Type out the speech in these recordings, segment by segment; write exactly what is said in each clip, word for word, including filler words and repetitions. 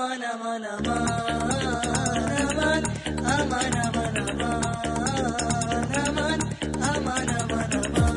aman aman aman aman aman aman aman aman aman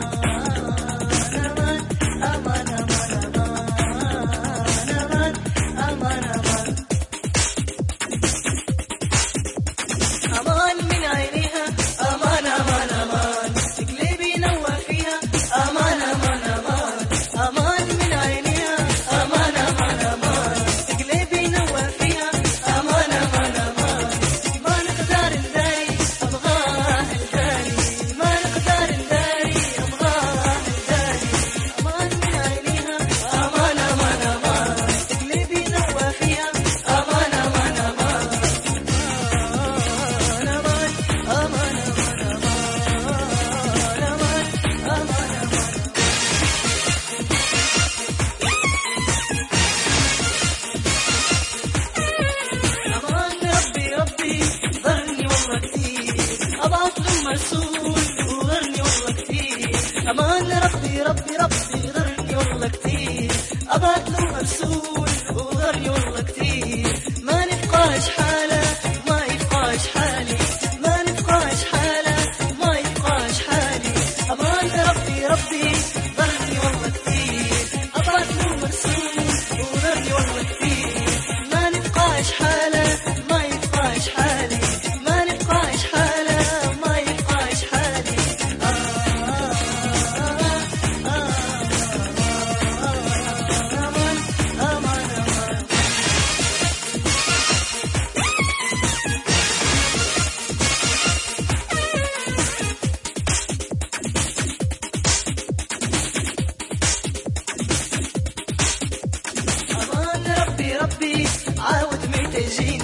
أمان ربي ربي ربي غرني والله كتير أبعت له مرسول وغرني والله كتير ما نبقاش حالة ما يبقاش حالي ما نبقاش حالة ما يبقاش حالي أمان ربي ربي غرني والله كتير أبعت له مرسول وغرني والله كتير ما نبقاش حالة ما يبقاش حالي ما نبقاش حالة ما يبقاش حالي ربي عاود متى يجي